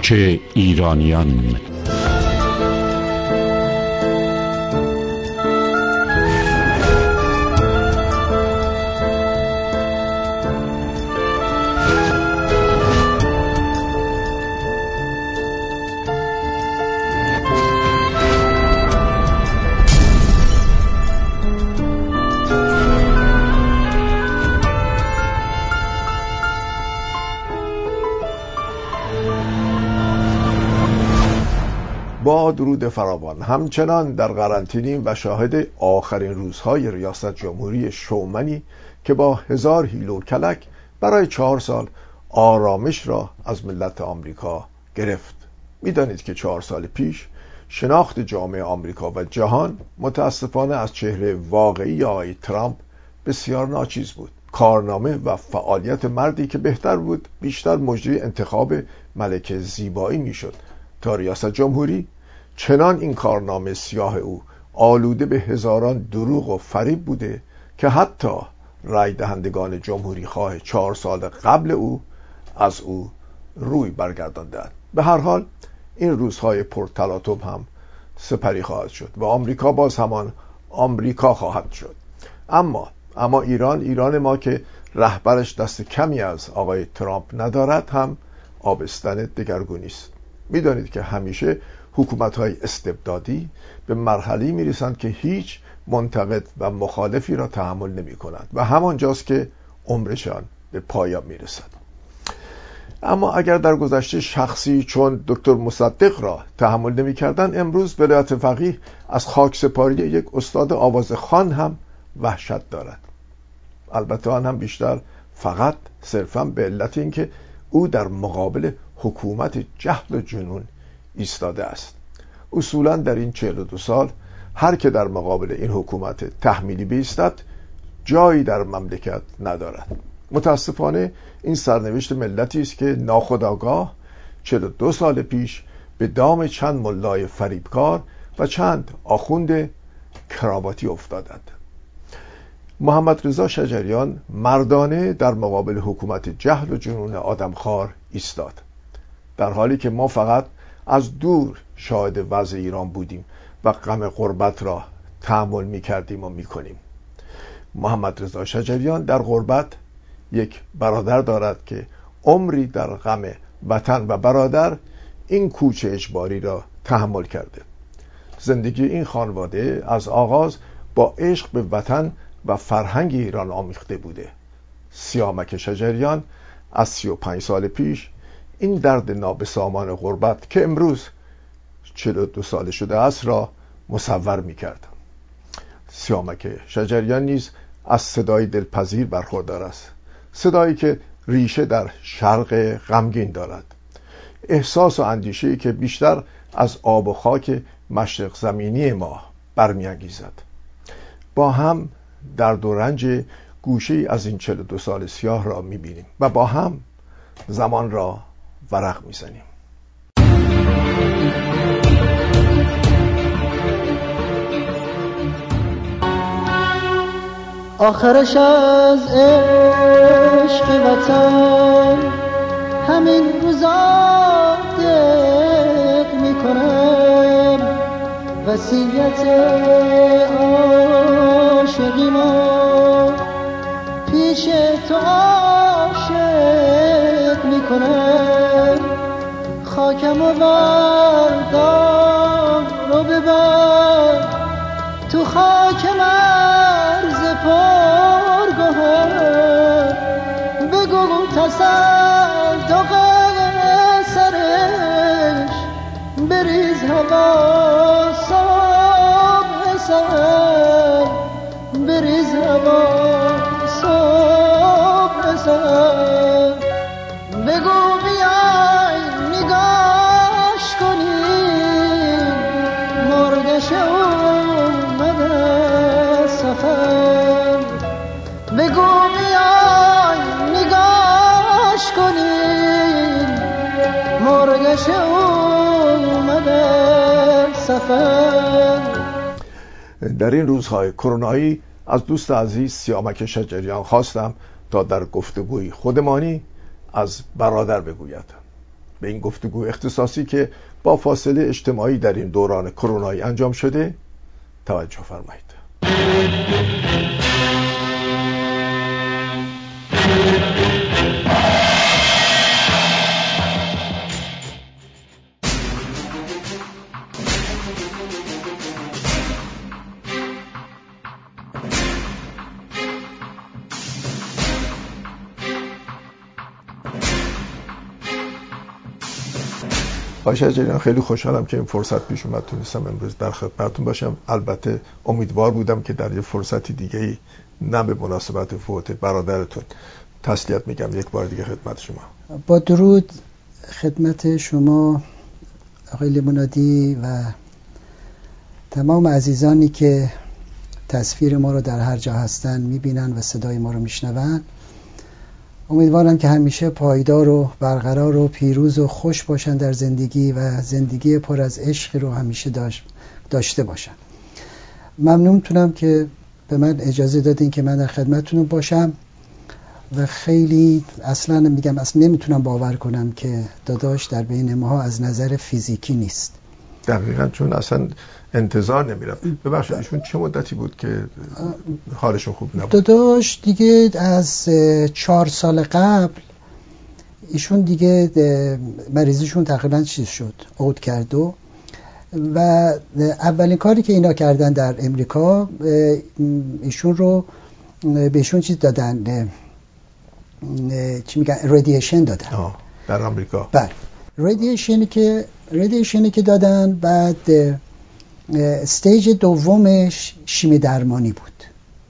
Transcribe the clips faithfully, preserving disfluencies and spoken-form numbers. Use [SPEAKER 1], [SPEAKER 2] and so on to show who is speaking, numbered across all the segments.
[SPEAKER 1] کوچ ایرانیان.
[SPEAKER 2] با درود فراوان، همچنان در قرنطینه‌ایم و شاهد آخرین روزهای ریاست جمهوری شومنی که با هزار حیله و کلک برای چهار سال آرامش را از ملت آمریکا گرفت. می‌دانید که چهار سال پیش شناخت جامعه آمریکا و جهان متاسفانه از چهره واقعی آقای ترامپ بسیار ناچیز بود. کارنامه و فعالیت مردی که بهتر بود بیشتر مجری انتخاب ملکه زیبایی میشد تا ریاست جمهوری، چنان این کارنامه سیاه او آلوده به هزاران دروغ و فریب بوده که حتی رای دهندگان جمهوری خواه چهار سال قبل او از او روی برگرداندند. به هر حال این روزهای پرتلاطم هم سپری خواهد شد و آمریکا باز همان آمریکا خواهد شد. اما اما ایران ایران ما که رهبرش دست کمی از آقای ترامپ ندارد هم آبستن دگرگونی است. میدانید که همیشه حکومت‌های استبدادی به مرحله‌ای میرسند که هیچ منتقد و مخالفی را تحمل نمی‌کنند و همانجاست که عمرشان به پایان میرسد. اما اگر در گذشته شخصی چون دکتر مصدق را تحمل نمی‌کردند، امروز ولایت فقیه از خاکسپاری یک استاد آوازخوان هم وحشت دارد. البته آن هم بیشتر فقط صرفاً به علت اینکه او در مقابل حکومت جهل و جنون ایستاده است. اصولاً در این چهل و دو سال هر که در مقابل این حکومت تحمیلی بایستد جایی در مملکت ندارد. متاسفانه این سرنوشت ملتی است که ناخودآگاه چهل و دو سال پیش به دام چند ملای فریبکار و چند آخوند کراواتی افتادند. محمد رضا شجریان مردانه در مقابل حکومت جهل و جنون آدمخوار ایستاد، در حالی که ما فقط از دور شاهد وضع ایران بودیم و غم غربت را تحمل می کردیم و می کنیم. محمد رضا شجریان در غربت یک برادر دارد که عمری در غم وطن و برادر این کوچ اجباری را تحمل کرده. زندگی این خانواده از آغاز با عشق به وطن و فرهنگ ایران آمیخته بوده. سیامک شجریان از سی و پنج سال پیش این درد نابسامان غربت که امروز چهل و دو ساله شده است را مصور می کرد. سیامک شجریان نیز از صدای دلپذیر برخوردار است، صدایی که ریشه در شرق غمگین دارد، احساس و اندیشه‌ای که بیشتر از آب و خاک مشرق زمینی ما برمی‌انگیزد. با هم درد و رنج گوشه‌ای از این چهل و دو سال سیاه را می‌بینیم و با هم زمان را ورق می‌زنیم.
[SPEAKER 3] آخرش از عشق وطن همین روزا دق میکنم، وصیت عاشقی ما پیش تو عاشق میکنم. خاکم و بردار رو ببر تو خاک مرز پرگوهر، بگو تصدق سرش بریز هوا صبح سر، بریز هوا صبح سر. بگو بیای نگاش کنیم مردش اومده سفر. بگو بیای نگاش کنیم مرگش اومده سفر.
[SPEAKER 2] در این روزهای کرونایی از دوست عزیز سیامک شجریان خواستم تا در گفتگوی خودمانی از برادر بگوید. به این گفتگو اختصاصی که با فاصله اجتماعی در این دوران کرونایی انجام شده توجه فرمایید. آقای شجریان، خیلی خوشحالم که این فرصت پیش اومد تونستم امروز در خدمتتون باشم. البته امیدوار بودم که در یه فرصتی دیگه نه به مناسبت فوت برادرتون تسلیت میگم یک بار دیگه خدمت شما.
[SPEAKER 3] با درود خدمت شما آقای لیمونادی و تمام عزیزانی که تصویر ما رو در هر جا هستن میبینن و صدای ما رو میشنون. امیدوارم که همیشه پایدار و برقرار و پیروز و خوش باشن در زندگی و زندگی پر از عشق رو همیشه داشت داشته باشن. ممنونتونم که به من اجازه دادین که من در خدمتتون باشم و خیلی اصلا میگم اصلا نمیتونم باور کنم که داداش در بین ما از نظر فیزیکی نیست.
[SPEAKER 2] دقیقاً، چون اصلا انتظار نمیرم. ببخشید ایشون چه مدتی بود که حالشون خوب نبود؟
[SPEAKER 3] داداش دیگه از چهار سال قبل ایشون دیگه مریضیشون تقریبا چیز شد، عود کرد و و اولین کاری که اینا کردن در امریکا ایشون رو بهشون چیز دادن، چی میگن، رادییشن دادن.
[SPEAKER 2] آه، در آمریکا.
[SPEAKER 3] بله، رادییشنی که رادییشنی که دادن. بعد استیج دومش شیمی درمانی بود.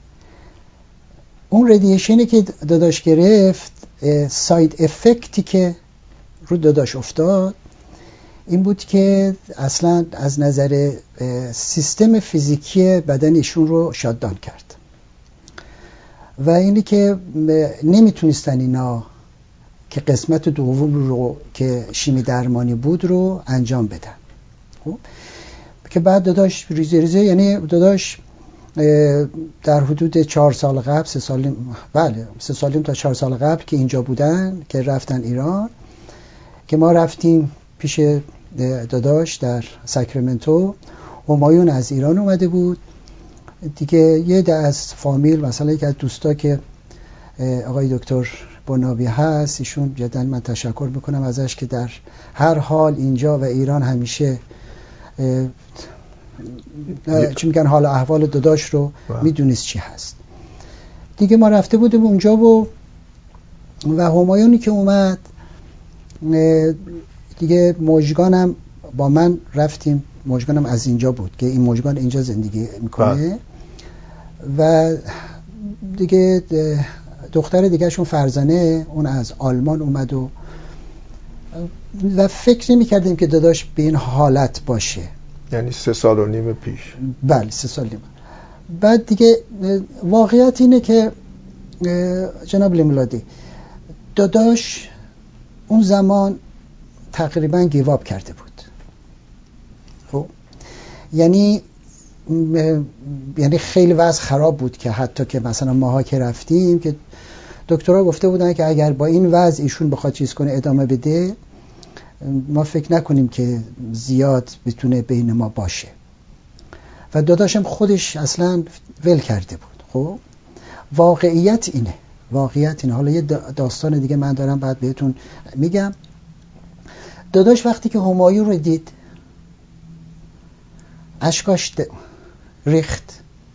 [SPEAKER 3] اون رادییشنی که داداش گرفت، ساید افکتی که رو داداش افتاد این بود که اصلا از نظر سیستم فیزیکی بدن ایشون رو شاتدان کرد و اینی که نمیتونستن اینا که قسمت دوم رو که شیمی درمانی بود رو انجام بدن. خب که بعد داداش ریزه ریزه، یعنی داداش در حدود چهار سال قبل سه سال بله سه سالیم تا چهار سال قبل که اینجا بودن که رفتن ایران، که ما رفتیم پیش داداش در ساکرامنتو. همایون از ایران اومده بود دیگه، یه ده از فامیل، مثلا یک از دوستا که آقای دکتر بنابی هست، ایشون جدا من تشکر میکنم ازش که در هر حال اینجا و ایران همیشه چی میگن حال احوال داداش رو میدونست چی هست دیگه. ما رفته بودیم اونجا و و همایونی که اومد دیگه مژگانم با من رفتیم، مژگانم از اینجا بود که این مژگان اینجا زندگی میکنه و دیگه دختر دیگه شون فرزانه اون از آلمان اومد و و فکر نمی کردیم که داداش به این حالت باشه.
[SPEAKER 2] یعنی سه سال و نیم پیش.
[SPEAKER 3] بله سه سال نیم. بعد دیگه واقعیت اینه که جناب لیمولادی داداش اون زمان تقریبا گیواب کرده بود. خب یعنی یعنی خیلی وضع خراب بود که حتی که مثلا ماها که رفتیم که دکترها گفته بودن که اگر با این وضع ایشون بخواد چیز کنه ادامه بده ما فکر نکنیم که زیاد بتونه بین ما باشه. و داداشم خودش اصلا ول کرده بود. خب واقعیت اینه واقعیت اینه حالا یه داستان دیگه من دارم بعد بهتون میگم. داداش وقتی که همایون رو دید اشکاش ریخت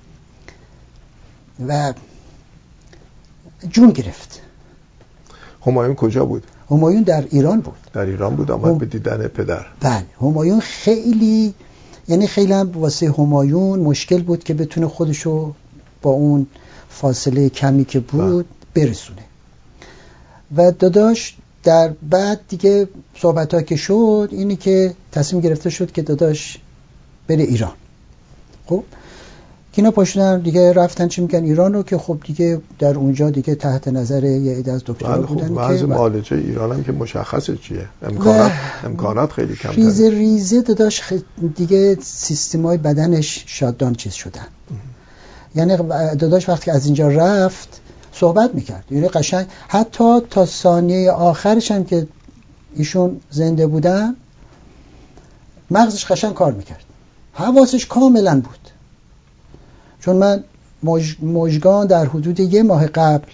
[SPEAKER 3] و جون گرفت.
[SPEAKER 2] همایون کجا بود؟
[SPEAKER 3] همایون در ایران بود.
[SPEAKER 2] در ایران بود، آمد هم... به دیدن پدر.
[SPEAKER 3] بله همایون خیلی یعنی خیلی هم واسه همایون مشکل بود که بتونه خودشو با اون فاصله کمی که بود بله. برسونه. و داداش در بعد دیگه صحبت ها که شد اینی که تصمیم گرفته شد که داداش بره ایران. خب که اینا پاشدن دیگه رفتن چی میگن ایران رو، که خب دیگه در اونجا دیگه تحت نظر یه عده از دکترها بودن
[SPEAKER 2] خب که معالجه ایران هم که مشخصه چیه، امکانات امکانات خیلی کمتره.
[SPEAKER 3] ریزه ریزه داداش دیگه سیستمای بدنش شاتدان چیز شدن. اه. یعنی داداش وقتی از اینجا رفت صحبت میکرد، یعنی قشنگ حتی تا ثانیه آخرش هم که ایشون زنده بودن مغزش قشنگ کار میکرد، حواسش کاملا بود. چون من مج... مژگان در حدود یه ماه قبل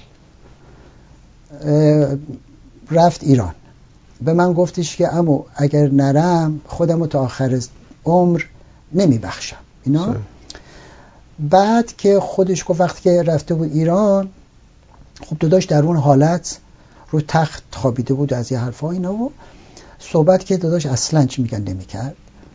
[SPEAKER 3] رفت ایران، به من گفتش که عمو اگر نرم خودمو تا آخر عمر نمیبخشم اینا سه. بعد که خودش گفت وقتی که رفته بود ایران، خب داداش در اون حالت رو تخت خوابیده بود از یه حرفا اینا و صحبت که داداش اصلا چی میگن نمیکرد.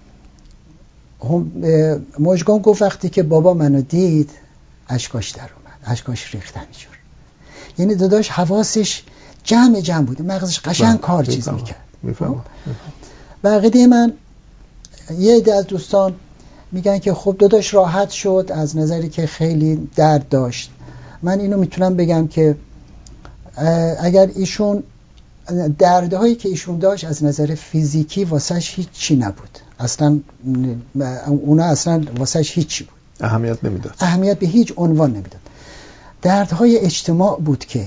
[SPEAKER 3] مژگان گفت وقتی که بابا منو دید اشکاش در اومد، اشکاش ریختن شد. یعنی داداش حواسش جمع جمع بود، مغزش قشنگ کار چیز میکرد.
[SPEAKER 2] میفهمم.
[SPEAKER 3] بقیده من یه عده از دوستان میگن که خب داداش راحت شد از نظری که خیلی درد داشت. من اینو میتونم بگم که اگر ایشون دردهایی که ایشون داشت از نظر فیزیکی واسش هیچ چی نبود، اصلا اونا اصلا واسش هیچی بود،
[SPEAKER 2] اهمیت نمیداد،
[SPEAKER 3] اهمیت به هیچ عنوان نمیداد. دردهای اجتماع بود که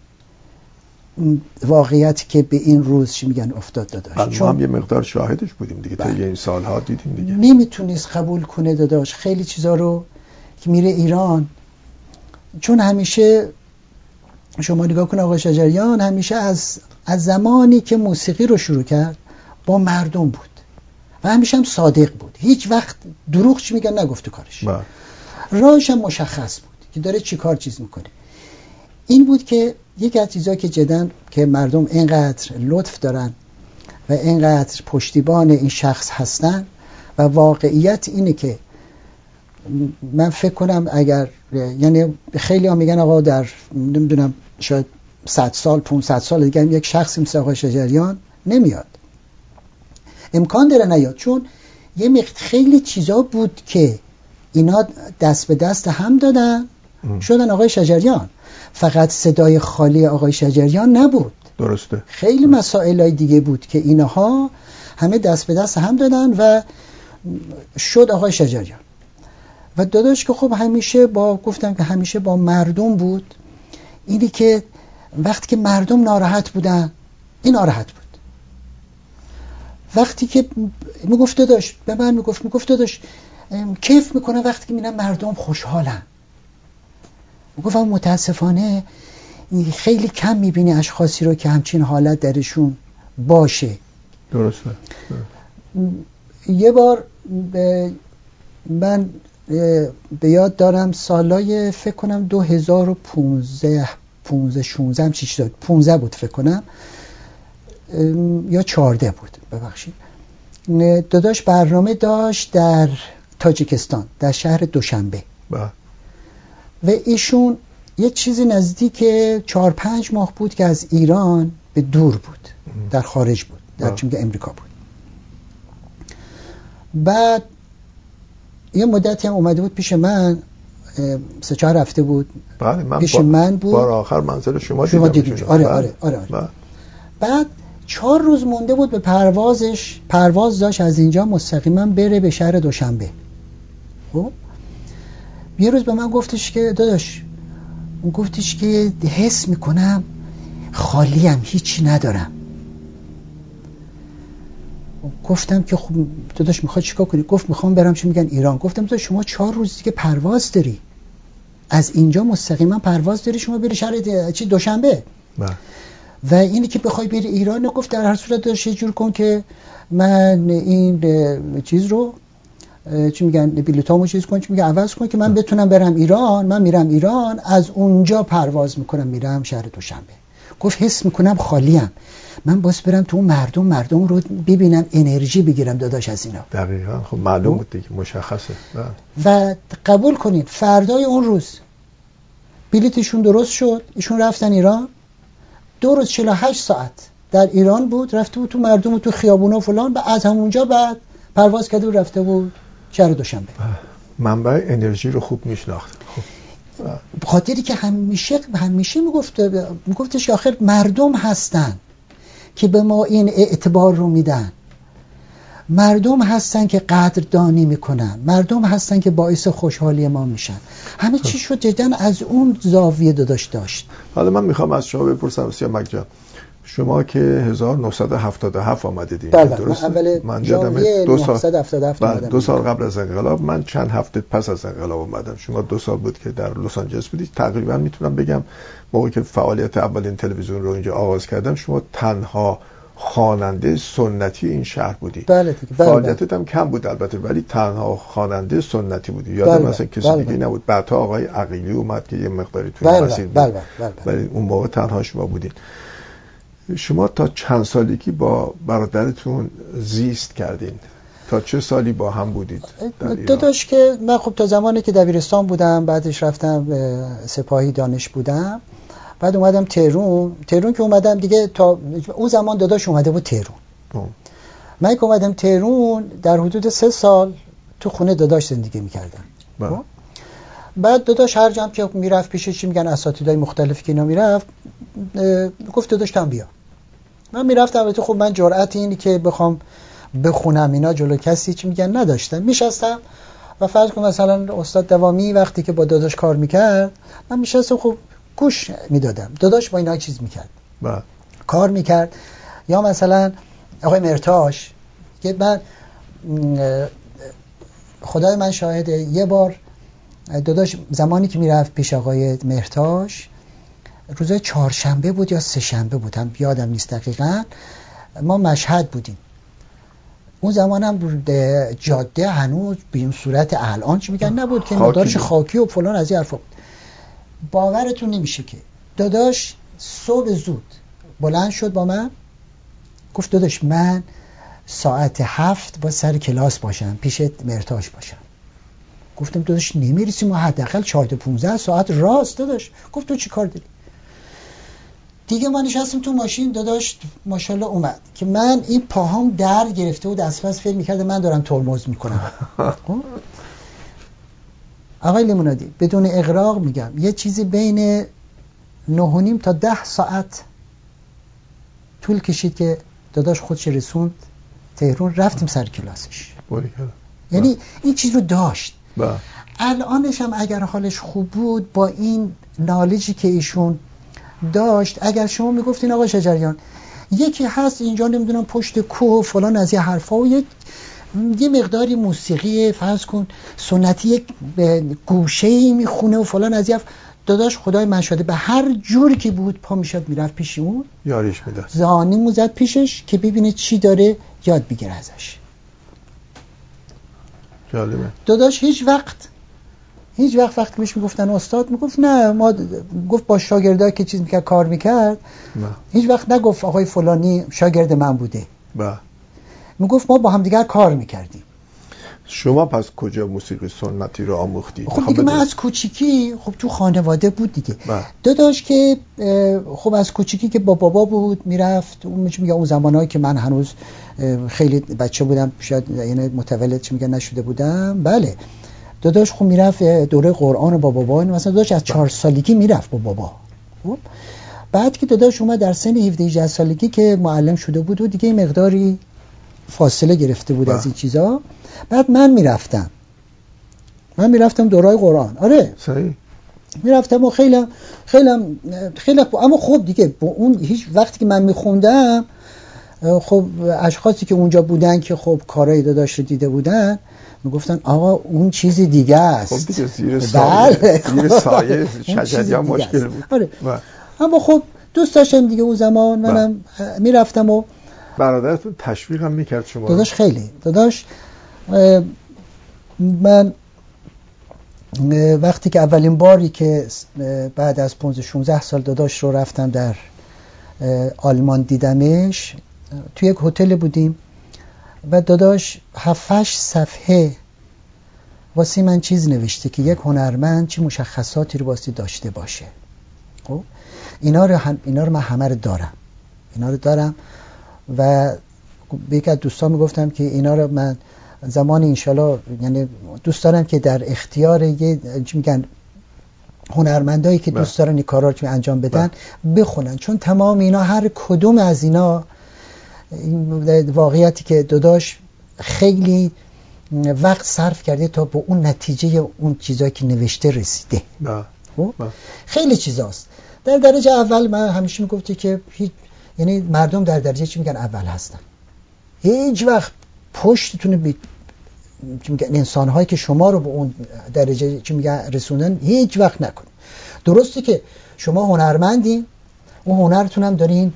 [SPEAKER 3] واقعیت که به این روز چی میگن افتاد داداش.
[SPEAKER 2] چون هم یه مقدار شاهدش بودیم دیگه، تا این سالها دیدیم دیگه.
[SPEAKER 3] نمیتونست قبول کنه داداش خیلی چیزا رو که میره ایران. چون همیشه شما نگاه کن آقای شجریان همیشه از از زمانی که موسیقی رو شروع کرد با مردم بود و همیشه هم صادق بود، هیچ وقت دروغ چی میگن نگفت تو کارش. راهش هم مشخص بود که داره چی کار چیز میکنه. این بود که یکی از چیزایی که جدن که مردم اینقدر لطف دارن و اینقدر پشتیبان این شخص هستن و واقعیت اینه که من فکر کنم اگر یعنی خیلی ها میگن آقا در نمیدونم شاید صد سال پانصد سال دیگه یک شخصی مثل آقای شجریان نمیاد، امکان داره نیاد. چون یه مقدار خیلی چیزا بود که اینا دست به دست هم دادن شدن آقای شجریان. فقط صدای خالی آقای شجریان نبود،
[SPEAKER 2] درسته،
[SPEAKER 3] خیلی مسائل دیگه بود که اینها همه دست به دست هم دادن و شد آقای شجریان. و داداش که خب همیشه با گفتم که همیشه با مردم بود. اینی که وقتی که مردم ناراحت بودن این ناراحت بود. وقتی که میگفت داداش به من میگفت میگفت داداش کیف میکنه وقتی که میبینم مردم خوشحالن. میگفتم متاسفانه خیلی کم میبینی اشخاصی رو که همچین حالت درشون باشه.
[SPEAKER 2] درسته.
[SPEAKER 3] یه بار من به یاد دارم سالای فکر کنم دو هزار و پانزده پانزده شانزده هم چیز داد پانزده بود فکر کنم یا چهارده بود ببخشید. داداش برنامه داشت در تاجیکستان در شهر دوشنبه
[SPEAKER 2] با.
[SPEAKER 3] و ایشون یه چیزی نزدیک چهار پنج ماه بود که از ایران به دور بود، در خارج بود، در چون که امریکا بود. بعد یه مدتی هم اومده بود پیش من، سه چهار هفته بود.
[SPEAKER 2] بله من
[SPEAKER 3] پیش
[SPEAKER 2] با...
[SPEAKER 3] من بود.
[SPEAKER 2] بار آخر منزل شما,
[SPEAKER 3] شما
[SPEAKER 2] دیدم.
[SPEAKER 3] دیدم. آره آره آره, آره. بعد چهار روز مونده بود به پروازش، پرواز داشت از اینجا مستقیما بره به شهر دوشنبه. خب یه روز به من گفتش که داداش گفتش که حس میکنم خالیم، هیچی ندارم. گفتم که خب داداش میخواد چیکار کنی؟ گفت میخوام برم چی میگن ایران. گفتم داداش شما چهار روز دیگه پرواز داری، از اینجا مستقیما پرواز داری شما بری شهر چی دوشنبه.
[SPEAKER 2] نه.
[SPEAKER 3] و اینی که بخوای بری ایران، گفت در هر صورت داشت یه جور کن که من این چیز رو چی میگن بلیطامو چیز کن، چی میگن عوض کن که من بتونم برم ایران. من میرم ایران، از اونجا پرواز میکنم میرم شهر دوشنبه. گفت حس میکنم خالیم، من باز برم تو مردم مردم رو ببینم انرژی بگیرم داداش از اینا.
[SPEAKER 2] دقیقاً. خب معلوم بود دیگه، مشخصه.
[SPEAKER 3] و قبول کنین فردای اون روز بلیتشون درست شد، ایشون رفتن ایران. دو روز چهل و هشت ساعت در ایران بود، رفته بود تو مردم و تو خیابونا فلان، و از همونجا بعد پرواز کرده و رفته بود شهر دوشنبه.
[SPEAKER 2] منبع انرژی رو خوب میشناخت. خب
[SPEAKER 3] بخاطری که همیشه همیشه میگفت میگفتش که آخر مردم هستن که به ما این اعتبار رو میدن، مردم هستن که قدردانی میکنن، مردم هستن که باعث خوشحالی ما میشن. همه چی شد جدن از اون زاویه داداش داشت.
[SPEAKER 2] حالا من میخوام از شما بپرسم سیامک جان، شما که هزار و نهصد و هفتاد و هفت آمدید
[SPEAKER 3] بله درسته؟ من اول من ژانویه نهصد و هفتاد و هفت
[SPEAKER 2] آمدم. دو سال قبل از انقلاب، من چند هفته پس از انقلاب آمدم. شما دو سال بود که در لس آنجلس بودید. تقریبا میتونم بگم موقعی که فعالیت اولین تلویزیون رو اینجا آغاز کردم شما تنها خواننده سنتی این شهر بودی.
[SPEAKER 3] بله دیگه. بله
[SPEAKER 2] فعالیتت بله. هم کم بود البته، ولی تنها خواننده سنتی بودی. یادم بله مثلا کسی بله دیگه بله. نبود. بعدا آقای عقیلی اومد که یه مقداری توی
[SPEAKER 3] بله
[SPEAKER 2] مسیر بود.
[SPEAKER 3] بله بله بله.
[SPEAKER 2] ولی اون موقع تنها شما بودید. شما تا چند سالگی با برادرتون زیست کردین؟ تا چه سالی با هم بودید در ایران؟
[SPEAKER 3] داداش که من خب تا زمانی که دبیرستان بودم، بعدش رفتم سپاهی دانش بودم، بعد اومدم تهرون. تهرون که اومدم دیگه، تا اون زمان داداش اومده بود تهرون. ام. من که اومدم تهرون در حدود سه سال تو خونه داداش زندگی میکردم. بعد داداش هر جام که میرفت پیش چی میگن اساتیدای مختلفی که اینا میرفت، گفت داداش تام بیا. من میرفتم، البته خب من جرأت اینی که بخوام بخونم اینا جلو کسی چی میگن نداشتم. میشستم و فرض کن مثلا استاد دوامی وقتی که با داداش کار میکرد، من میشستم خب گوش میدادم. داداش با اینا چیز میکرد با. کار میکرد. یا مثلا آقای مرتاش که من خدای من شاهده، یه بار داداش زمانی که میرفت پیش آقای مرتاش روز چهارشنبه بود یا سه شنبه بود، هم یادم نیست دقیقاً، ما مشهد بودیم. اون زمان هم جاده هنوز به این صورت الان چی میگن نبود که مدارش خاکی و فلان از این حرفا. باورتون نمیشه که داداش صبح زود بلند شد با من گفت داداش من ساعت هفت با سر کلاس باشم، پیش مرتاش باشم. گفتم داداش نمیرسیم، ما حداقل چهارده پونزده ساعت راست داداش. گفت تو چی کار داری؟ دیگه ما نشستیم تو ماشین، داداش ماشاءالله اومد که من این پاهام در گرفته بود، از پس فکر می‌کردم من دارم ترمز میکنم. آقای لیمونادی بدون اغراق میگم یه چیزی بین نه و نیم تا ده ساعت طول کشید که داداش خودش رسوند تهرون، رفتیم سر کلاسش. یعنی این چیز رو داشت. با. الانش هم اگر حالش خوب بود با این نالجی که ایشون داشت، اگر شما میگفتین آقا شجریان یکی هست اینجا نمیدونم پشت کوه و فلان از یه حرفا و یک یه مقداری موسیقی فرض کن سنتی یک گوشه‌ای میخونه و فلان از یه داداش خدای من شده به هر جوری که بود پا میشد میرفت پیش اون
[SPEAKER 2] یاریش میداد،
[SPEAKER 3] زانیمو زد پیشش که ببینه چی داره یاد بگیره ازش.
[SPEAKER 2] جالبه.
[SPEAKER 3] داداش هیچ وقت هیچ وقت وقتی بهش میگفتن استاد میگفت نه، ما گفت با شاگردایی که چیز میکرد کار میکرد نه. هیچ وقت نگفت آقای فلانی شاگرد من بوده. با. میگفت ما با هم دیگر کار میکردیم.
[SPEAKER 2] شما پس کجا موسیقی سنتی رو آموختید؟
[SPEAKER 3] خب دیگه من از کوچیکی خب تو خانواده بود دیگه. داداش که خب از کوچیکی که با بابا بود میرفت، اون میگه اون زمانایی که من هنوز خیلی بچه بودم، شاید یعنی متولد چی میگن نشده بودم، بله داداش خب میرفت دوره قرآن با بابا، مثلا داداش از چهار سالگی میرفت با بابا. خب بعد که داداش اومد در سن هفده هجده سالگی که معلم شده بود و دیگه مقداری فاصله گرفته بود با. از این چیزا. بعد من میرفتم من میرفتم دورای قرآن. آره
[SPEAKER 2] صحیح
[SPEAKER 3] میرفتم و خیلی خیلی خیلی اما خب دیگه با اون هیچ وقتی که من میخوندم خب اشخاصی که اونجا بودن که خب کارهای داداش رو دیده بودن میگفتن آقا اون چیزی دیگه است.
[SPEAKER 2] خب دیگه زیر سایه زیر سایه شجریان مشکل بود.
[SPEAKER 3] آره. اما خب دوست داشتم دیگه اون زمان منم میرفتم و
[SPEAKER 2] برادرتون تشویق هم میکرد شما؟
[SPEAKER 3] داداش خیلی داداش من وقتی که اولین باری که بعد از پانزده شانزده سال داداش رو رفتم در آلمان دیدمش، توی یک هتل بودیم و داداش هفت هشت صفحه واسه من چیز نوشته که یک هنرمند چه مشخصاتی رو واسه داشته باشه. خب اینا رو هم اینا رو من همه رو دارم اینا رو دارم و به یک از دوستان میگفتم که اینا رو من زمان انشالله یعنی دوست دارم که در اختیار یه چی میگن هنرمندایی که دوست دارن این کارا رو انجام بدن بخونن، چون تمام اینا هر کدوم از اینا واقعیتی که داداش خیلی وقت صرف کرده تا به اون نتیجه اون چیزایی که نوشته رسیده. خیلی چیزاست. در درجه اول من همیشه میگفتی که هیچ یعنی مردم در درجه چی میگن اول هستن. هیچ وقت پشتتون بی... چی میگن انسان‌هایی که شما رو به اون درجه چی میگن رسوندن هیچ وقت نکن. درسته که شما هنرمندین، اون هنرتون هم دارین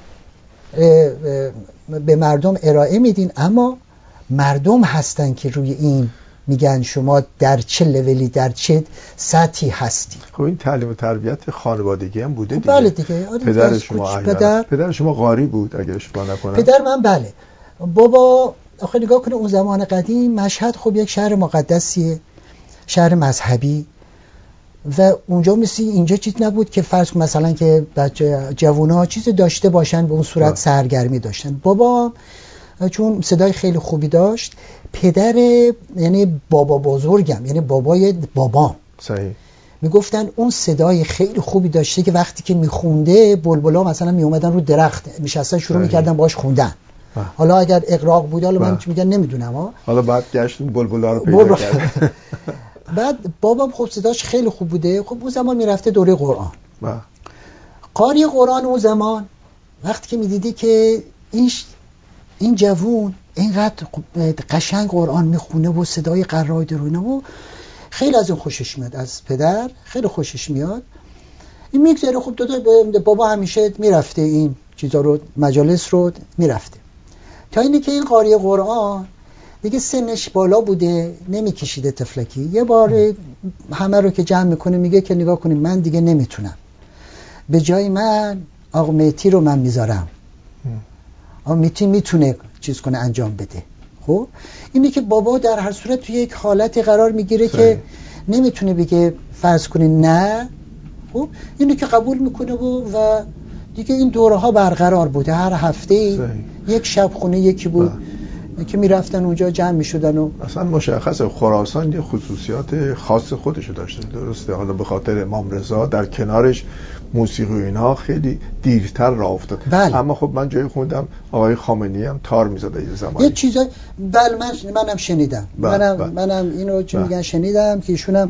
[SPEAKER 3] به مردم ارائه میدین، اما مردم هستن که روی این میگن شما در چه لولی، در چه سطحی هستی.
[SPEAKER 2] خب این تعلیم و تربیت خانوادگی هم بوده دیگه.
[SPEAKER 3] بله دیگه.
[SPEAKER 2] پدر شما پدر پدر شما قاری بود اگه اشتباه نکنم.
[SPEAKER 3] پدر من بله. بابا آخه نگاه کنه اون زمان قدیم مشهد خب یک شهر مقدسیه، شهر مذهبی، و اونجا مثل اینجا چیز نبود که فرض مثلا که بچه جوونا چیز داشته باشن به اون صورت با. سرگرمی داشتن. بابا چون صدای خیلی خوبی داشت، پدر یعنی بابا بزرگم، یعنی بابای بابام،
[SPEAKER 2] صحیح،
[SPEAKER 3] میگفتن اون صدای خیلی خوبی داشته که وقتی که میخونده بلبلا مثلا میومدن رو درخت میشستن شروع میکردن باش خوندن. با. حالا اگر اقراق بود حالا من میگن نمیدونم ها،
[SPEAKER 2] حالا بعد گشتیم بلبلا رو پیدا کردن.
[SPEAKER 3] بعد بابام خب صداش خیلی خوب بوده. خب اون زمان میرفته دوره قرآن، قاری قرآن اون زمان وقتی که میدیدی که این این جوون اینقدر قشنگ قرآن میخونه و صدای قرای درونه و خیلی از اون خوشش میاد، از پدر خیلی خوشش میاد. این میگذره خب دادا بابا همیشه میرفته این چیزا رو، مجالس رو میرفته، تا اینی که این قاری قرآن دیگه سنش بالا بوده، نمیکشیده تفلکی. یه بار همه رو که جمع میکنه میگه که نگاه کنیم من دیگه نمیتونم، به جای من آقا مهدی رو من میذارم، آقا مهدی میتونه چیز کنه انجام بده. خب اینه که بابا در هر صورت توی یک حالتی قرار میگیره که نمیتونه بگه فرض کنه نه. خب اینه که قبول میکنه و, و دیگه این دوره ها برقرار بوده. هر هفته یک شب خونه یکی بود با. که میرفتن اونجا جمع میشدن و
[SPEAKER 2] اصلا مشخص خراسان یه خصوصیات خاص خودشو داشته، درسته؟ حالا به خاطر امام رضا در کنارش موسیقی و اینها خیلی دیرتر راه افتاد.
[SPEAKER 3] بله.
[SPEAKER 2] اما خب من جایی خوندم آقای خامنه‌ای هم تار میزده یه زمانی.
[SPEAKER 3] یه چیزای بله من منم شنیدم. بله. منم بله. منم اینو چی میگن شنیدم که ایشونم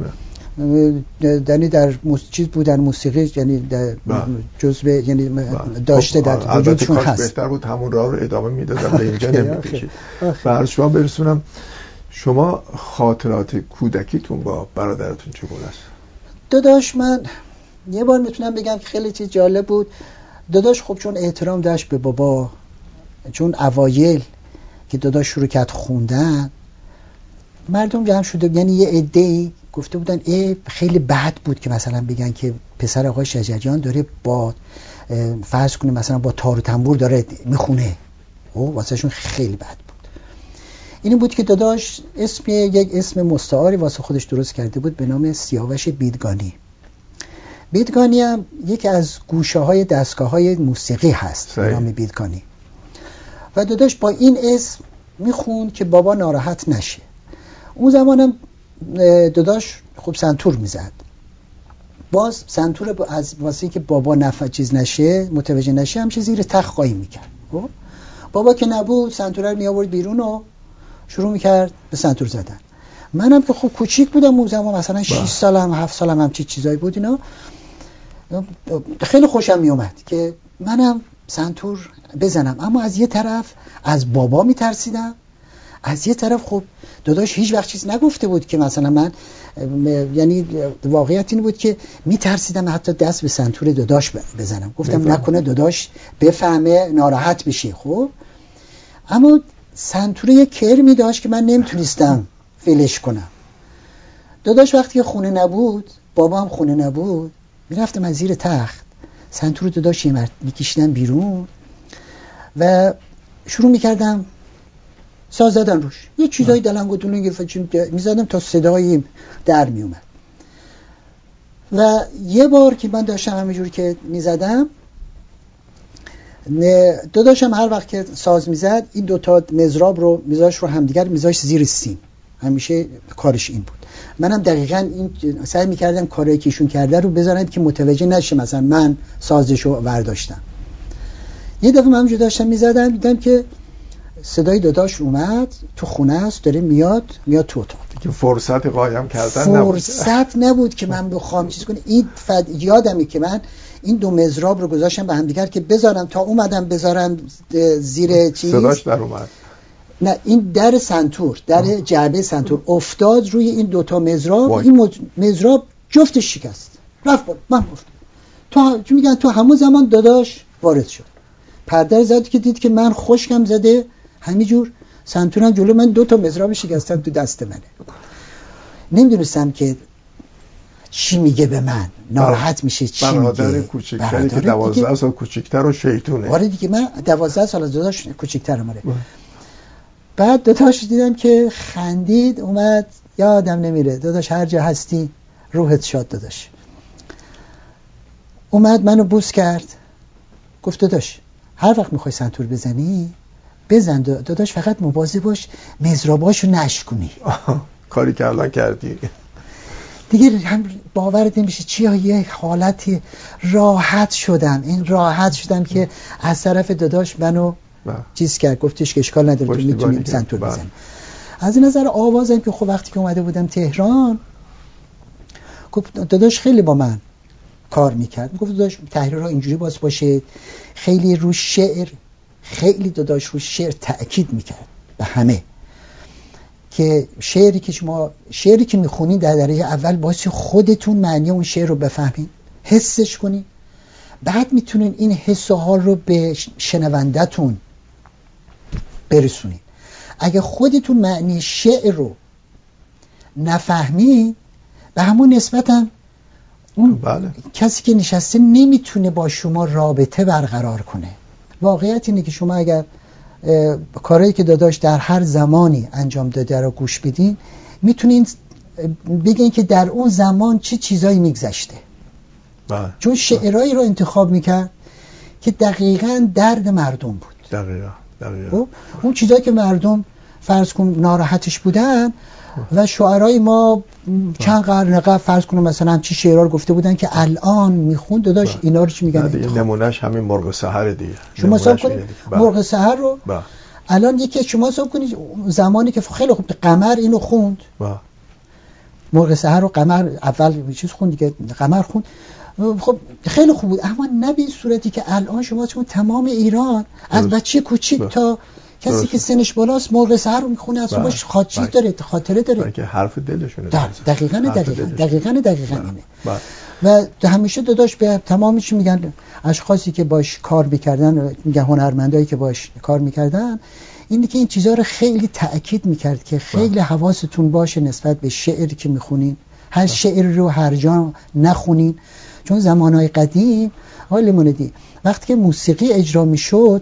[SPEAKER 3] یعنی در چیز بودن موسیقی، یعنی در جزء یعنی داشته در وجودشون هست.
[SPEAKER 2] بهتر بود همون راه رو ادامه میدادم، به اینجا نمیکشید. فرض شما برسونم، شما خاطرات کودکیتون با برادرتون چگونه است؟
[SPEAKER 3] داداش من یه بار میتونم بگم که خیلی چیز جالب بود. داداش خب چون احترام داشت به بابا، چون اوایل که داداش شروع کرد خوندن مردم جمع شده، یعنی یه عده‌ای گفته بودن ای خیلی بد بود که مثلا بگن که پسر آقای شجریان داره با فرض کنه مثلا با تار و تنبور داره میخونه. او واسه شون خیلی بد بود. این بود که داداش اسم یک اسم مستعاری واسه خودش درست کرده بود به نام سیاوش بیدگانی. بیدگانی هم یکی از گوشه های دستگاه های موسیقی هست به نام بیدگانی، و داداش با این اسم میخوند که بابا ناراحت نشه. اون زمانم داداش خوب سنتور میزد، باز سنتور از واسه که بابا نفع چیز نشه، متوجه نشه، همشه زیر تخت قایم میکرد. بابا که نبود سنتور رو می آورد بیرون و شروع میکرد به سنتور زدن. منم که خوب کوچیک بودم اون زمان، مثلا شش سالم هفت سالم هم چی چیزایی بود اینا، خیلی خوشم میومد که منم سنتور بزنم، اما از یه طرف از بابا میترسیدم، از یه طرف خب داداش هیچ وقت چیز نگفته بود که مثلا من، یعنی واقعیت این بود که میترسیدم حتی دست به سنتور داداش بزنم، گفتم بفهم. نکنه داداش بفهمه ناراحت بشه. خب اما سنتور یه کرمی داشت که من نمیتونستم فلش کنم. داداش وقتی خونه نبود، بابا هم خونه نبود، میرفتم از زیر تخت سنتور داداش یه مرد میکشیدم بیرون و شروع میکردم ساز زدن روش، یه چیزایی دلنگ و دلنگ میزدم تا صدایی در میومد. و یه بار که من داشتم همینجور که میزدم، داداشم هر وقت که ساز میزد این دوتا مزراب رو میذاش رو همدیگر، میذاش زیر سیم، همیشه کارش این بود. منم دقیقاً این سعی میکردم کاری که ایشون کرده رو بذارم که متوجه نشه مثلا من سازشو ورداشتم. یه دفعه من همینجور داشتم میزدم، دیدم که صدای داداش اومد تو خونه است، داره میاد میاد تو اتاق.
[SPEAKER 2] که فرصت قایم کردن نبود،
[SPEAKER 3] فرصت نبود که من بخوام چیز کنم. این فد... یادمه که من این دو مضراب رو گذاشتم به هم دیگر که بذارم، تا اومدم بذارم زیر چیز
[SPEAKER 2] صداش در اومد.
[SPEAKER 3] نه این در سنتور، در آه. جعبه سنتور افتاد روی این دوتا مضراب. این مضراب جفتش شکست رفت بود. من گفتم تو چی میگن، تو همون زمان داداش وارد شد، پرده زد که دید که من خشکم زده، همینجور سنتورم جلو من دوتا مضراب شکستن تو دست منه. نمیدونستم که چی میگه به من، ناراحت میشه چی میگه.
[SPEAKER 2] برادر کوچکتری که دوازده سال کوچکتر و شیطونه.
[SPEAKER 3] آره دیگه من دوازده سال از داداش کوچکترم. آره. بعد داداش دیدم که خندید، اومد، یادم نمیره داداش هر جا هستی روحت شاد داداش. اومد منو بوس کرد، گفت داداش هر وقت میخوای سنتور بزنی بزن داداش، فقط مواظب باش مضراباشو نشکنی.
[SPEAKER 2] کاری که الان کردی
[SPEAKER 3] دیگه هم باورت نمیشه چیا یه حالتی راحت شدم. این راحت شدم که از طرف داداش منو با. چیز کرد، گفتش که اشکال نداره تو میتونی سنتور بزنی. از این نظر آوازم که خب وقتی که اومده بودم تهران، گفت داداش خیلی با من کار میکرد، گفت داداش تحریرها اینجوری باز باشه، خیلی رو شعر، خیلی داداش رو شعر تأکید میکرد به همه که شعری که شما شعری که میخونین در درجه اول باعث خودتون معنی اون شعر رو بفهمین، حسش کنین، بعد میتونین این حس و حال رو به شنونده‌تون برسونین. اگه خودتون معنی شعر رو نفهمین، به همون نسبت هم اون بله. کسی که نشسته نمیتونه با شما رابطه برقرار کنه. واقعیت اینه که شما اگر کارهایی که داداش در هر زمانی انجام داده رو گوش بدین، میتونین بگین که در اون زمان چه چیزایی میگذشته. بله. چون شعرهایی رو انتخاب میکرد که دقیقاً درد مردم بود.
[SPEAKER 2] دقیقاً دقیقاً.
[SPEAKER 3] اون چیزایی که مردم فرض کن ناراحتش بودن و شاعرای ما چند قرن قبل فرض کنم مثلا چی شعرها رو گفته بودن که الان میخوند داداش با. اینا رو چی میگن؟
[SPEAKER 2] نمونهش همین مرغ سحر دیگه.
[SPEAKER 3] شما حساب کنید مرغ سحر رو با. الان یکی شما حساب کنید زمانی که خیلی خوب قمر اینو خوند با. مرغ سحر رو قمر اول چیز خوند دیگه، قمر خوند، خب خیلی خوب بود، اما نه به این صورتی که الان شما چون تمام ایران از بچه کوچیک تا کسی درست. که سنش بالاست مرغ سحر رو میخونه، اصلا باش خاطری داره، خاطره داره
[SPEAKER 2] که حرف دلشونه.
[SPEAKER 3] دقیقاً دقیقاً دقیقاً دقیقاً اینه. و همیشه داداش به تمامی چی میگن اشخاصی که باش کار میکردن، میگن هنرمندایی که باش کار میکردن، اینی که این چیزا رو خیلی تأکید میکرد که خیلی حواستون باشه نسبت به شعری که میخونین، هر شعر رو هر جا نخونین. چون زمانهای قدیم آقای لیموندی وقتی که موسیقی اجرا میشد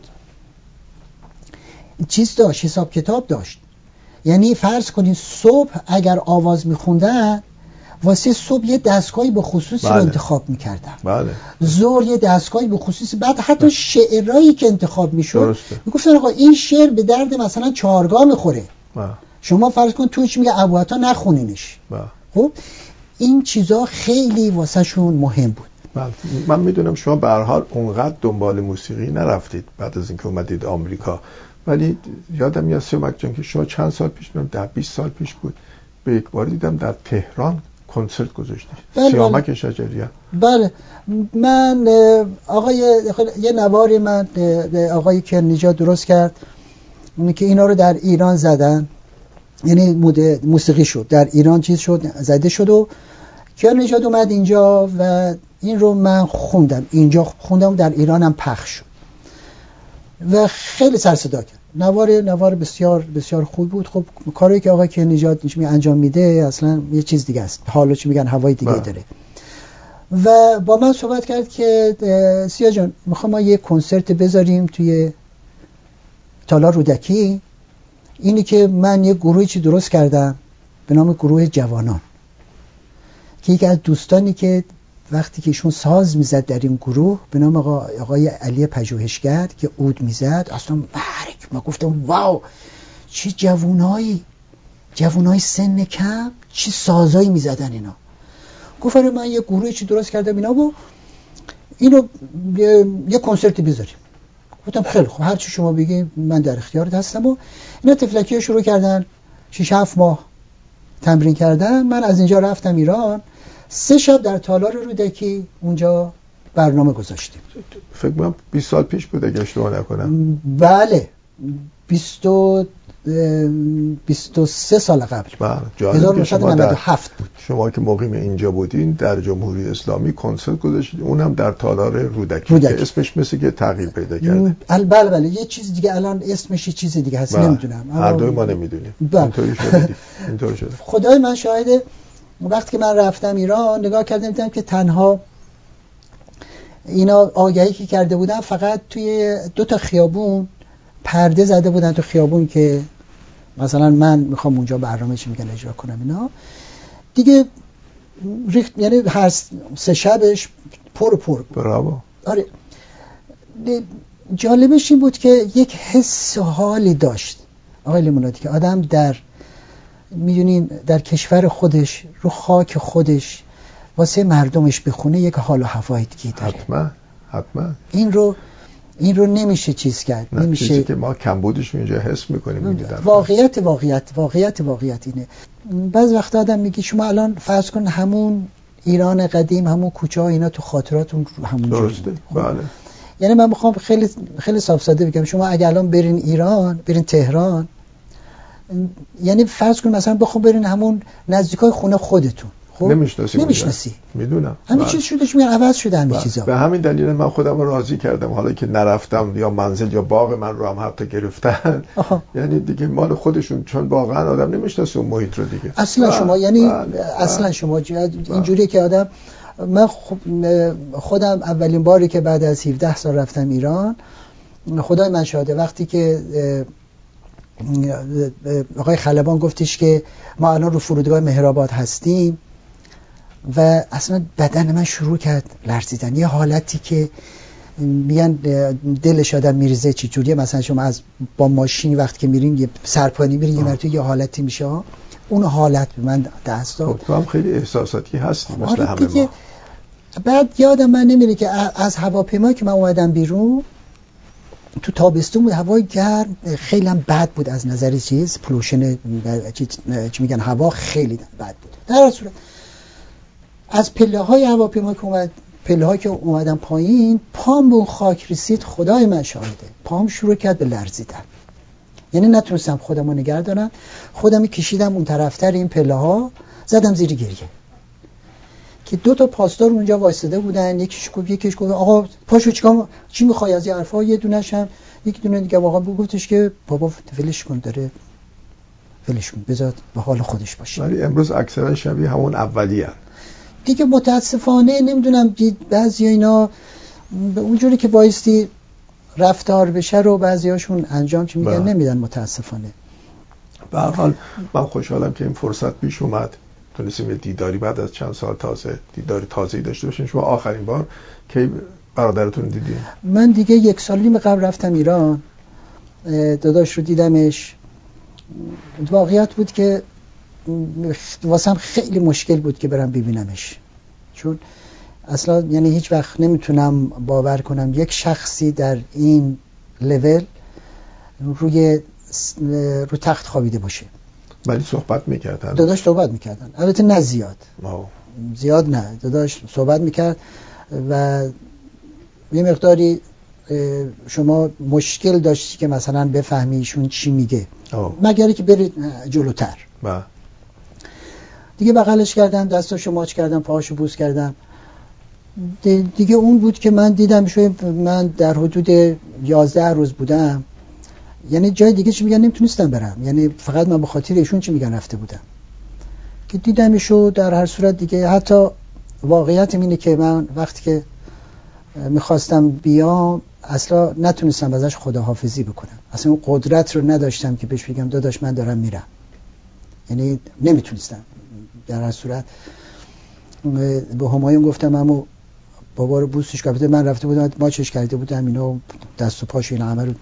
[SPEAKER 3] چیز داشت، حساب کتاب داشت. یعنی فرض کنین صبح اگر آواز میخوندن واسه صبح یه دستگاهی به خصوصی بله. رو انتخاب میکردن، بله. ظهر یه دستگاهی به خصوصی، بعد حتی بله. شعرهایی که انتخاب میشد میگفتن آقا این شعر به درد مثلا چهارگاه میخوره، بله. شما فرض کن تو چی میگه ابوعطا نخونینش. بله. خب این چیزا خیلی واسه شون مهم بود.
[SPEAKER 2] بله. من میدونم شما به هر حال اونقدر دنبال موسیقی نرفتید بعد از اینکه اومدید آمریکا، ولی یادم میاد سیامک جان که شما چند سال پیش، ده بیست سال پیش بود، به یک بار دیدم در تهران کنسرت گذاشتید. بله سیامک بله. شجریان.
[SPEAKER 3] بله من آقای یه نواری من آقای کرنیجاد درست کرد که اینا رو در ایران زدن، یعنی موسیقی شد در ایران چیز شد زده شد و کرنیجاد اومد اینجا و این رو من خوندم، اینجا خوندم، در ایران هم پخش شد و خیلی سر صدا کرد. نوار نوار بسیار بسیار خوب بود. خب کاری که آقای کرنیجاد انجام میده اصلا یه چیز دیگه است، حالا چی میگن هوای دیگه داره. و با من صحبت کرد که سیاه جان میخوام ما یه کنسرت بذاریم توی تالار رودکی، اینی که من یه گروهی چی درست کردم به نام گروه جوانان، که یکی از دوستانی که وقتی که ایشون ساز میزد در این گروه به نام آقا آقای علی پژوهشگر که عود میزد، اصلا برک ما گفتم واو چه جوونایی، جوونای سن کم چه سازایی میزدن اینا. گفت من یه گروهی چی درست کردم اینا و اینو یه, یه کنسرتی بذاریم. گفتم خیلی خوب هر چی شما بگی من در اختیارت هستم. و اینا تفلکی رو شروع کردن، شش هفت ماه تمرین کردن. من از اینجا رفتم ایران، سه شب در تالار رودکی اونجا برنامه گذاشتیم.
[SPEAKER 2] فکر کنم بیست سال پیش بود اگه اشتباه نکنم.
[SPEAKER 3] بله بیست بیست و سه سال قبل.
[SPEAKER 2] بله
[SPEAKER 3] هزار و نهصد و نود و هفت بود.
[SPEAKER 2] شما که مقیم اینجا بودین در جمهوری اسلامی کنسرت گذاشتید، اونم در تالار رودکی, رودکی. که اسمش مثل که تغییر پیدا کرده.
[SPEAKER 3] بله بله یه چیز دیگه الان اسمش یه چیز دیگه هست، نمیدونم.
[SPEAKER 2] هر دوی ما نمیدونیم. اینطوری شده. اینطوری شده.
[SPEAKER 3] خدای من شاهده وقتی که من رفتم ایران نگاه کردم دیدم که تنها اینا آگهی که کرده بودن فقط توی دو تا خیابون پرده زده بودن تو خیابون که مثلا من میخوام اونجا برنامه چی میگن اجرا کنم اینا دیگه ریخت، یعنی هر سه شبش پر پر بود.
[SPEAKER 2] براو.
[SPEAKER 3] آره جالبش این بود که یک حس و حالی داشت آقای لیمونادی که آدم در میدونین در کشور خودش رو خاک خودش واسه مردمش بخونه یک حال و هوایی دیگه داره.
[SPEAKER 2] حتما حتما
[SPEAKER 3] این رو این رو نمیشه چیز کرد، نمیشه
[SPEAKER 2] چیزی که ما کمبودش اینجا حس میکنیم.
[SPEAKER 3] واقعیت واقعیت واقعیت واقعیت اینه. بعض وقت آدم میگه شما الان فرض کن همون ایران قدیم همون کوچه ها اینا تو خاطراتون همون
[SPEAKER 2] درسته. بله.
[SPEAKER 3] یعنی من میخوام خیلی خیلی صاف ساده بگم شما اگه الان برین ایران برین تهران، یعنی فرض کن مثلا بخوام برین همون نزدیکای خونه خودتون، خب
[SPEAKER 2] نمیشناسی
[SPEAKER 3] نمیشناسی
[SPEAKER 2] میدونم
[SPEAKER 3] همین چیز شدش میگن عوض شده همین چیزا.
[SPEAKER 2] به همین دلیل من خودم رو راضی کردم حالا که نرفتم یا منزل یا باغ من رو هم حتی گرفتن. یعنی دیگه مال خودشون، چون واقعا آدم نمیشناسه اون محیط رو دیگه
[SPEAKER 3] اصلا با. شما یعنی با. اصلا شما اینجوریه که آدم من خودم اولین باری که بعد از هفده سال رفتم ایران، خدای من شاهده وقتی که آقای خلبان گفتش که ما الان رو فرودگاه مهرآباد هستیم و اصلا بدن من شروع کرد لرزیدن، یه حالتی که میگن دلش آدم میریزه چی جوریه. مثلا شما از با ماشین وقتی که میرین یه سرپانی میرین یه مرتبه یه حالتی میشه، اون حالت به من دست داد.
[SPEAKER 2] تو هم خیلی احساساتی هستی مثل همه دیگه. ما
[SPEAKER 3] بعد یادم من نمیره که از هواپیما که من اومدم بیرون تو تابستون بود، هوای گرم خیلی هم بد بود از نظر چیز پولوشن چی میگن هوا خیلی بد بود. در هر صورت از پله های هواپیما که اومد پله ها که اومدم پایین پام به اون خاک رسید، خدای من شاهده پام شروع کرد به لرزیدن، یعنی نتونستم خودم رو نگه دارم، خودم کشیدم اون طرفتر این پله ها زدم زیر گریه که دو تا پاسدار اونجا وایساده بودن، یکیش گفت یکیش گفت آقا پاشو چیکار چی میخوای از این حرفا، یه دونه‌ش هم یک دونه دیگه آقا گفتش که بابا ولش کن داره ولش کن بذار به حال خودش باشه.
[SPEAKER 2] ولی امروز اکثرا شبیه همون اولیه
[SPEAKER 3] دیگه متاسفانه نمیدونم بعضی اینا به اونجوری که بایستی رفتار بشه رو بعضیاشون انجام چی میگن نمیدن متاسفانه.
[SPEAKER 2] به هر حال من خوشحالم که این فرصت پیش اومد، تونستیم یه دیداری بعد از چند سال تازه دیداری تازه‌ای داشته باشیم. شما آخرین بار کی برادرتون دیدین؟
[SPEAKER 3] من دیگه یک سال نیم قبل رفتم ایران، داداش رو دیدمش. واقعیت بود که واسم خیلی مشکل بود که برم ببینمش، چون اصلا یعنی هیچ وقت نمیتونم باور کنم یک شخصی در این لول روی رو تخت خوابیده باشه.
[SPEAKER 2] ولی صحبت میکردن؟
[SPEAKER 3] داداش صحبت میکردن، البته نه زیاد
[SPEAKER 2] آه.
[SPEAKER 3] زیاد نه، داداش صحبت میکرد و یه مقداری شما مشکل داشتی که مثلا بفهمی ایشون چی میگه آه. مگر که برید جلوتر.
[SPEAKER 2] با.
[SPEAKER 3] دیگه بغلش کردم، دستاشو ماچ کردم، پاهاشو بوس کردم. دیگه اون بود که من دیدم شوی من در حدود یازده روز بودم، یعنی جای دیگه چی میگن نمیتونستم برم، یعنی فقط من به خاطر ایشون چی میگن رفته بودم که دیدمشو. در هر صورت دیگه حتی واقعیت اینه که من وقتی که میخواستم بیام اصلا نتونستم ازش خداحافظی بکنم، اصلا اون قدرت رو نداشتم که بهش بگم داداش من دارم میرم، یعنی نمیتونستم. در هر صورت به همایون گفتم امو بابا رو بوسش کردم، من رفته بودم ماچش کرده بودم اینا دست و پاش اینا همه رو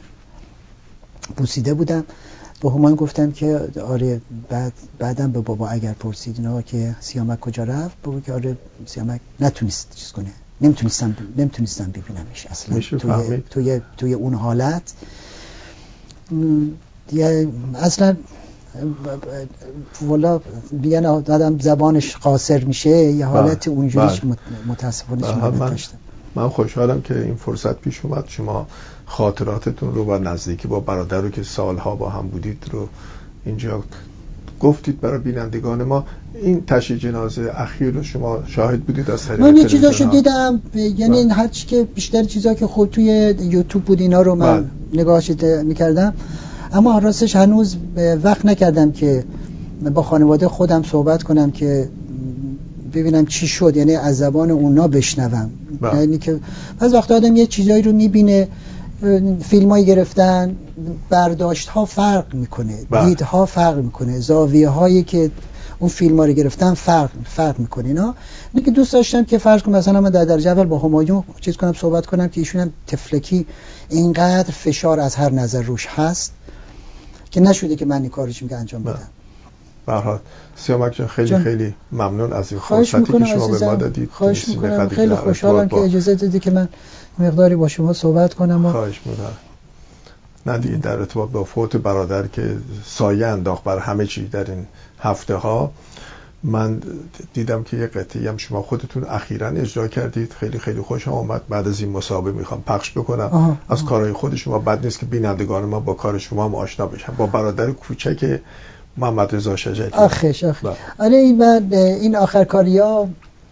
[SPEAKER 3] بوسیده بودم. به همایون گفتم که آره بعد بعدم به بابا اگر پرسید اینا که سیامک کجا رفت، بابا که آره سیامک نتونست چیز کنه، نمیتونستم نمیتونستم ببینمش اصلا توی, توی توی اون حالت. دیگه اصلا والا بیان آدم زبانش قاصر میشه یه حالت اونجوریش متاسفانه شما داشتم.
[SPEAKER 2] من خوشحالم که این فرصت پیش اومد شما خاطراتتون رو و نزدیکی با برادر رو که سالها با هم بودید رو اینجا گفتید برای بینندگان ما. این تشییع جنازه اخیر رو شما شاهد بودید از طریق
[SPEAKER 3] من یه چیزاشو دیدم، یعنی هر چی که بیشتر چیزا که خود توی یوتیوب بود اینا رو من نگاهش میکردم، اما راستش هنوز وقت نکردم که با خانواده خودم صحبت کنم که ببینم چی شد، یعنی از زبان اونا بشنوم. یعنی که بعض وقت آدم یه چیزایی رو میبینه، فیلمایی گرفتن، برداشت ها فرق میکنه، دیدها فرق میکنه، زاویه هایی که اون فیلم ها رو گرفتن فرق فرق میکنه. اینا اینه که دوست داشتم که فرض کنم مثلا من در درجه اول با همایون چیز کنم، صحبت کنم که ایشون هم تفلکی اینقدر فشار از هر نظر روش هست که نشده که من این کارش میگه انجام بدم.
[SPEAKER 2] به هر حال سیامک جان خیلی جان. خیلی ممنون از این فرصتی که شما به ما دادید.
[SPEAKER 3] خواهش میکنم، خیلی خوشحالم که اجازه دادی که من مقداری با شما صحبت کنم.
[SPEAKER 2] خواهش میکنم. نه دیگه در ارتباط با فوت برادر که سایه انداخت بر همه چی در این هفته ها، من دیدم که یه قطعی هم شما خودتون اخیراً اجرا کردید، خیلی خیلی خوشم آمد. بعد از این مسابقه میخوام پخش بکنم. آه. از آه. کارهای خود شما بد نیست که بینندگان ما با کار شما هم آشنا بشن، با برادر کوچک محمد رضا شجریان.
[SPEAKER 3] آخش آخ. آره این این آخر کاریا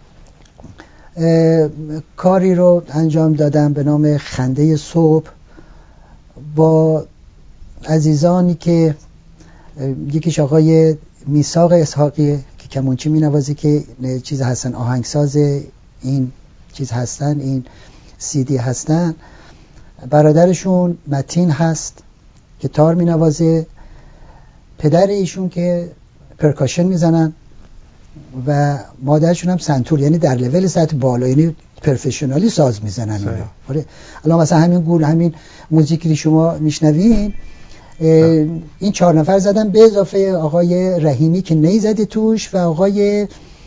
[SPEAKER 3] کاری رو انجام دادم به نام خنده صبح با عزیزانی که یکیش آقای میثاق اسحاقی که کمونچی مینوازه که چیز هستن، آهنگساز این چیز هستن، این سی دی هستن. برادرشون متین هست که تار مینوازه، پدر ایشون که پرکاشن میزنن و مادرشون هم سنتور، یعنی در لول سطح بالا، یعنی پروفشنالی ساز میزنن. آره الان مثلا همین گول همین موزیکی که شما میشنوین این چهار نفر زدن به اضافه آقای رحیمی که نی زده توش و آقای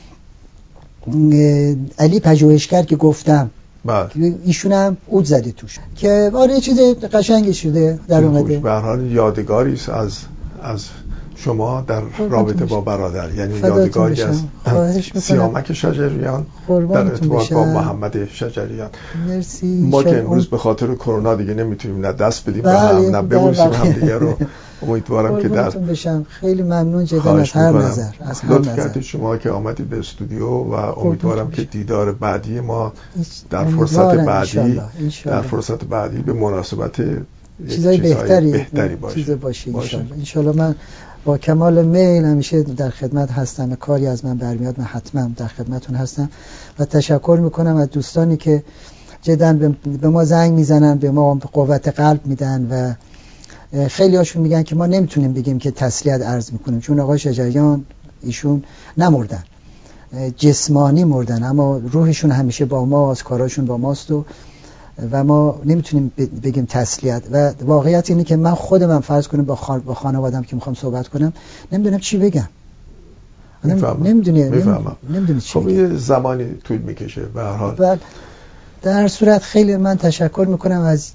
[SPEAKER 3] علی پژوهشگر که گفتم
[SPEAKER 2] بله
[SPEAKER 3] ایشون هم اود زده توش که آره چیز قشنگی شده در اومده.
[SPEAKER 2] به هر حال یادگاری است از از شما در رابطه با برادر، یعنی یادگاری از سیامک شجریان در ارتباط با محمد شجریان.
[SPEAKER 3] مرسی.
[SPEAKER 2] ما که امروز به خاطر کرونا دیگه نمیتونیم نه دست بدیم به هم نه ببوسیم هم دیگه رو. امیدوارم که در
[SPEAKER 3] بشم. خیلی ممنون جدا از هر نظر، از هر
[SPEAKER 2] لطف کردید شما که آمدید به استودیو و امیدوارم که دیدار بعدی ما در فرصت بعدی در فرصت بعدی به مناسبت
[SPEAKER 3] چیزای بهتری
[SPEAKER 2] بهتری باشه.
[SPEAKER 3] چیز باشه ان شاء الله. من با کمال میل همیشه در خدمت هستم، کاری از من برمیاد من حتما در خدمتون هستم و تشکر میکنم از دوستانی که جدا به ما زنگ میزنن، به ما قوت قلب میدن و خیلی هاشون میگن که ما نمیتونیم بگیم که تسلیت عرض میکنیم، چون آقای شجریان ایشون نمردن، جسمانی مردن، اما روحشون همیشه با ما، از کاراشون با ماست و و ما نمیتونیم بگیم تسلیت. و واقعیت اینه که من خودم فرض کنم با خان... با خانواده‌ام که میخوام صحبت کنم نمیدونم چی بگم. نمیدونی نمیدونی چی
[SPEAKER 2] خب یه زمانی طول میکشه به هر حال.
[SPEAKER 3] در هر صورت خیلی من تشکر میکنم از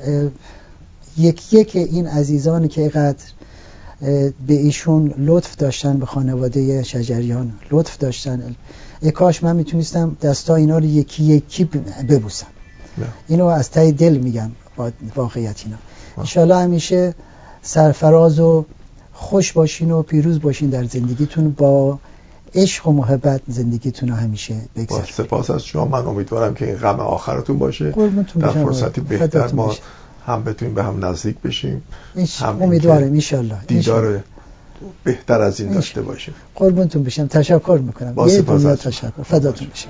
[SPEAKER 3] یک یک این عزیزانی که اینقدر به ایشون لطف داشتن، به خانواده شجریان لطف داشتن. ای کاش من میتونستم دستا اینا رو یکی یکی ببوسم. اینو از ته دل میگم واقعیت اینا. انشالله همیشه سرفراز و خوش باشین و پیروز باشین در زندگیتون، با عشق و محبت زندگیتون رو همیشه بگذارید.
[SPEAKER 2] سپاس از شما. من امیدوارم که این غم آخرتون باشه، در فرصتی بهتر ما هم بتونیم به هم نزدیک بشیم.
[SPEAKER 3] امیدوارم انشالله
[SPEAKER 2] دیدار بهتر از این داشته باشیم.
[SPEAKER 3] قربونتون بشم. تشکر میکنم.
[SPEAKER 2] با سپاس از
[SPEAKER 3] تشکر. فداتون بشم.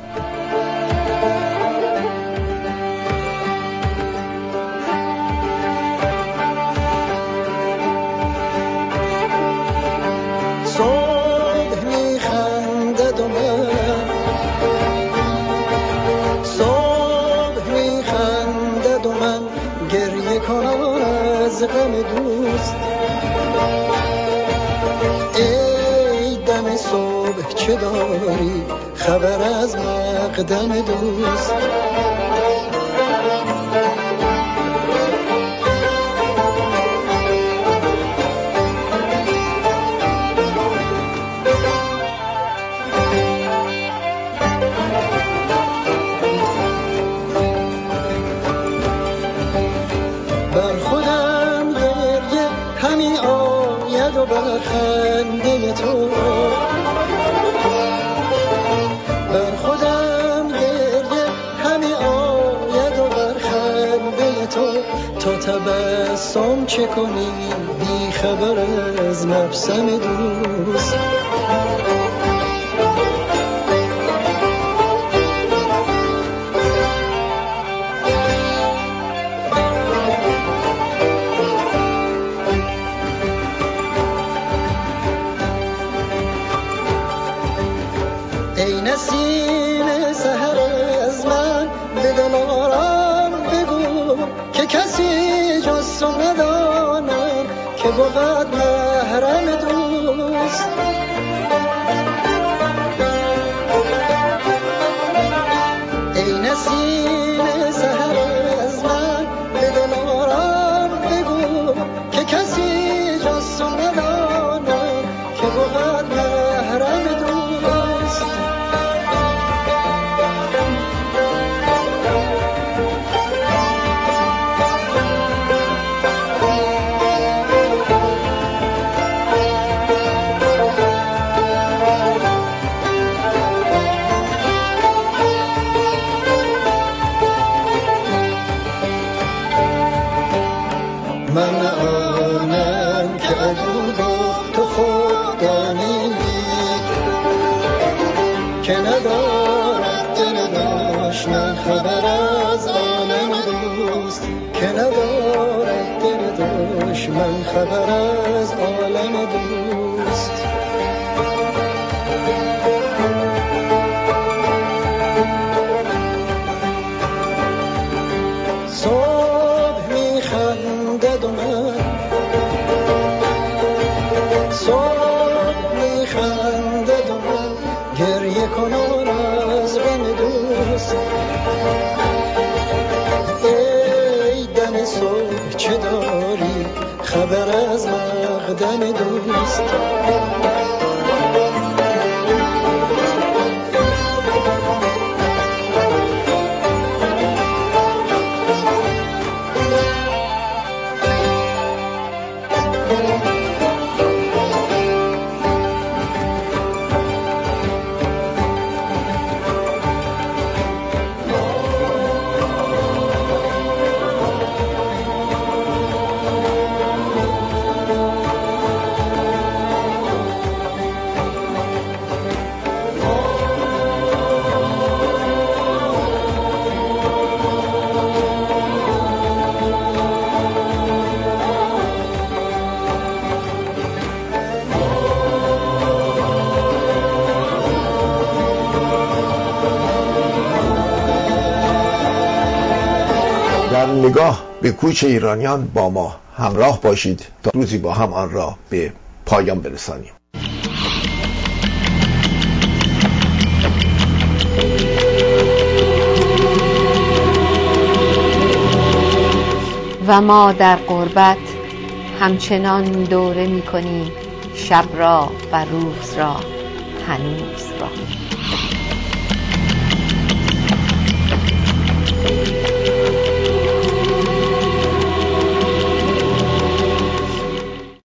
[SPEAKER 4] غم دوست ای دم صبح چه داری خبر از مقدم دوست همی آید و بر خنده تو بر خودم گریه همی آید و بر خنده تو تا تبسم چه کنی بی خبر از مبسم دوست ای نسیم سحر از من به دل آرام بگو که کسی جز تو ندانم که بود محرم دوست ای نسیم سحر از من به دل آرام بگو که کسی جز تو ندانم که بود محرم دوست من آنم که عدو گفت تو خود دانی که ندارد دل دشمن خبر از عالم دوست که ندارد دل دشمن خبر از عالم دوست صبح میخندد و من صبح میخندد و من گریه کنان از غم دوست ای دم صبح چه داری خبر از مقدم دوست
[SPEAKER 2] در نگاه به کوچ ایرانیان با ما همراه باشید تا روزی با هم آن را به پایان برسانیم.
[SPEAKER 5] و ما در غربت همچنان دوره می کنیم شب را و روز را هنوز را.